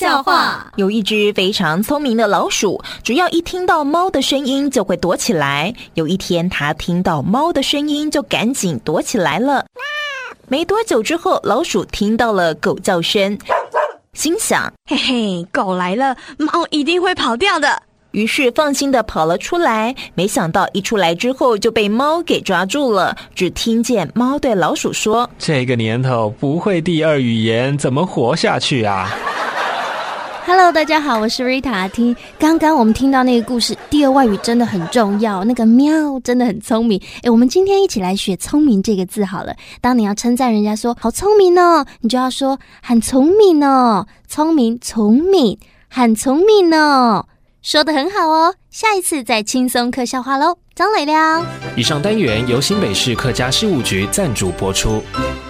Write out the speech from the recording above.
笑话。 有一只非常聪明的老鼠，只要一听到猫的声音就会躲起来。有一天，它听到猫的声音就赶紧躲起来了。没多久之后，老鼠听到了狗叫声，心想： 嘿嘿，狗来了，猫一定会跑掉的。 于是放心地跑了出来，没想到一出来之后就被猫给抓住了。只听见猫对老鼠说： 这个年头不会第二语言怎么活下去啊？ Hello， 大家好，我是 Rita。刚刚我们听到那个故事，第二外语真的很重要，那个喵真的很聪明。我们今天一起来学聪明这个字好了。当你要称赞人家说好聪明哦，你就要说很聪明哦，聪明聪明，很聪明哦，说得很好哦。下一次再轻松客笑话咯。张磊亮。 以上单元由新北市客家事务局赞助播出。